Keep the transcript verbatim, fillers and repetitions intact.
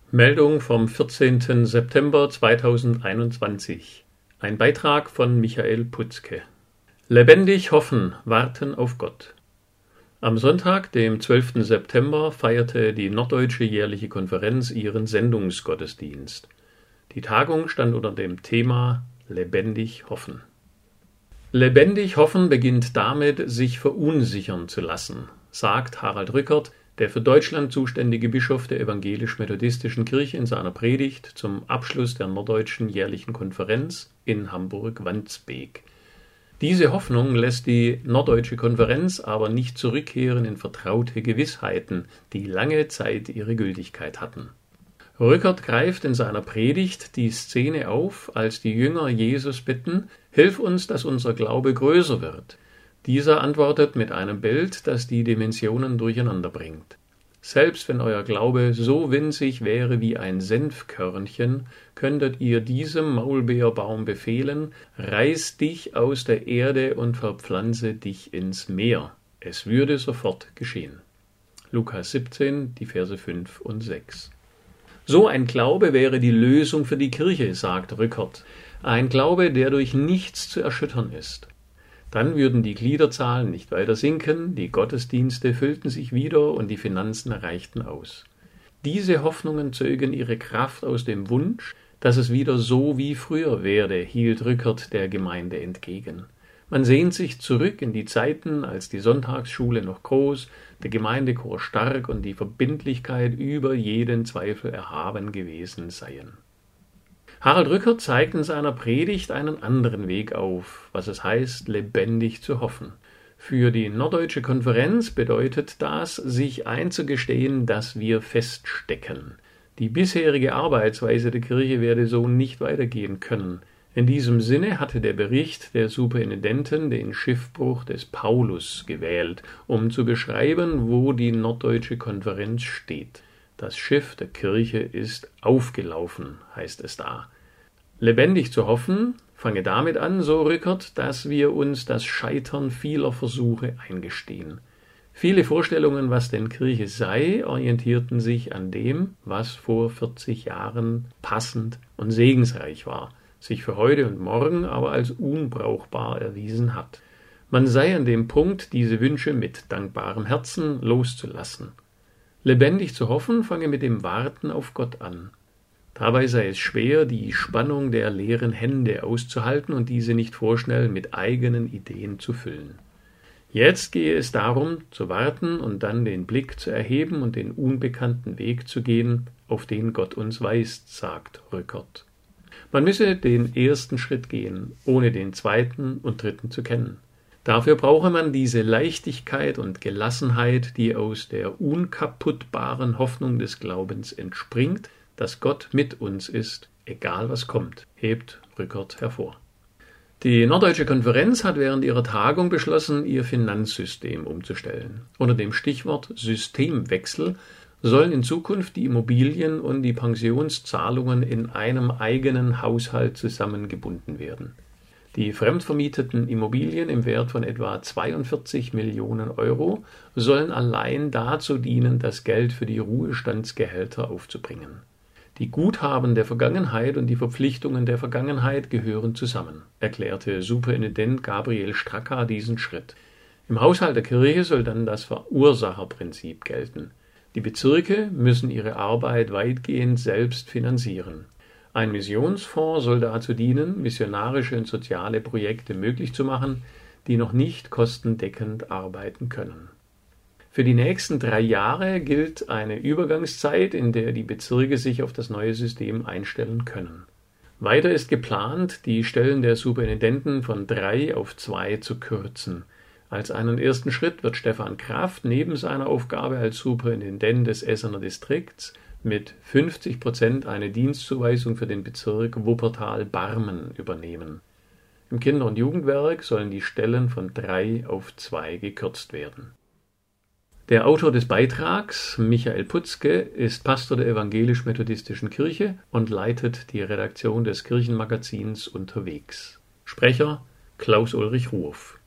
Meldung vom vierzehnten September zweitausendeinundzwanzig. Ein Beitrag von Michael Putzke. Lebendig hoffen, warten auf Gott. Am Sonntag, dem zwölften September, feierte die Norddeutsche Jährliche Konferenz ihren Sendungsgottesdienst. Die Tagung stand unter dem Thema Lebendig hoffen. Lebendig hoffen beginnt damit, sich verunsichern zu lassen, sagt Harald Rückert, der für Deutschland zuständige Bischof der Evangelisch-Methodistischen Kirche, in seiner Predigt zum Abschluss der Norddeutschen Jährlichen Konferenz in Hamburg-Wandsbek. Diese Hoffnung lässt die Norddeutsche Konferenz aber nicht zurückkehren in vertraute Gewissheiten, die lange Zeit ihre Gültigkeit hatten. Rückert greift in seiner Predigt die Szene auf, als die Jünger Jesus bitten: Hilf uns, dass unser Glaube größer wird. Dieser antwortet mit einem Bild, das die Dimensionen durcheinander bringt. Selbst wenn euer Glaube so winzig wäre wie ein Senfkörnchen, könntet ihr diesem Maulbeerbaum befehlen: Reiß dich aus der Erde und verpflanze dich ins Meer. Es würde sofort geschehen. Lukas siebzehn, die Verse fünf und sechs. So ein Glaube wäre die Lösung für die Kirche, sagt Rückert. Ein Glaube, der durch nichts zu erschüttern ist. Dann würden die Gliederzahlen nicht weiter sinken, die Gottesdienste füllten sich wieder und die Finanzen reichten aus. Diese Hoffnungen zögen ihre Kraft aus dem Wunsch, dass es wieder so wie früher werde, hielt Rückert der Gemeinde entgegen. Man sehnt sich zurück in die Zeiten, als die Sonntagsschule noch groß, der Gemeindechor stark und die Verbindlichkeit über jeden Zweifel erhaben gewesen seien. Harald Rückert zeigt in seiner Predigt einen anderen Weg auf, was es heißt, lebendig zu hoffen. Für die Norddeutsche Konferenz bedeutet das, sich einzugestehen, dass wir feststecken. Die bisherige Arbeitsweise der Kirche werde so nicht weitergehen können. In diesem Sinne hatte der Bericht der Superintendenten den Schiffbruch des Paulus gewählt, um zu beschreiben, wo die Norddeutsche Konferenz steht. Das Schiff der Kirche ist aufgelaufen, heißt es da. Lebendig zu hoffen, fange damit an, so Rückert, dass wir uns das Scheitern vieler Versuche eingestehen. Viele Vorstellungen, was denn Kirche sei, orientierten sich an dem, was vor vierzig Jahren passend und segensreich war, sich für heute und morgen aber als unbrauchbar erwiesen hat. Man sei an dem Punkt, diese Wünsche mit dankbarem Herzen loszulassen. Lebendig zu hoffen, fange mit dem Warten auf Gott an. Dabei sei es schwer, die Spannung der leeren Hände auszuhalten und diese nicht vorschnell mit eigenen Ideen zu füllen. Jetzt gehe es darum, zu warten und dann den Blick zu erheben und den unbekannten Weg zu gehen, auf den Gott uns weist, sagt Rückert. Man müsse den ersten Schritt gehen, ohne den zweiten und dritten zu kennen. Dafür brauche man diese Leichtigkeit und Gelassenheit, die aus der unkaputtbaren Hoffnung des Glaubens entspringt, dass Gott mit uns ist, egal was kommt, hebt Rückert hervor. Die Norddeutsche Konferenz hat während ihrer Tagung beschlossen, ihr Finanzsystem umzustellen. Unter dem Stichwort Systemwechsel sollen in Zukunft die Immobilien und die Pensionszahlungen in einem eigenen Haushalt zusammengebunden werden. Die fremdvermieteten Immobilien im Wert von etwa zweiundvierzig Millionen Euro sollen allein dazu dienen, das Geld für die Ruhestandsgehälter aufzubringen. Die Guthaben der Vergangenheit und die Verpflichtungen der Vergangenheit gehören zusammen, erklärte Superintendent Gabriel Straka diesen Schritt. Im Haushalt der Kirche soll dann das Verursacherprinzip gelten. Die Bezirke müssen ihre Arbeit weitgehend selbst finanzieren. Ein Missionsfonds soll dazu dienen, missionarische und soziale Projekte möglich zu machen, die noch nicht kostendeckend arbeiten können. Für die nächsten drei Jahre gilt eine Übergangszeit, in der die Bezirke sich auf das neue System einstellen können. Weiter ist geplant, die Stellen der Superintendenten von drei auf zwei zu kürzen. Als einen ersten Schritt wird Stefan Kraft neben seiner Aufgabe als Superintendent des Essener Distrikts mit fünfzig Prozent eine Dienstzuweisung für den Bezirk Wuppertal-Barmen übernehmen. Im Kinder- und Jugendwerk sollen die Stellen von drei auf zwei gekürzt werden. Der Autor des Beitrags, Michael Putzke, ist Pastor der Evangelisch-Methodistischen Kirche und leitet die Redaktion des Kirchenmagazins Unterwegs. Sprecher Klaus-Ulrich Ruoff.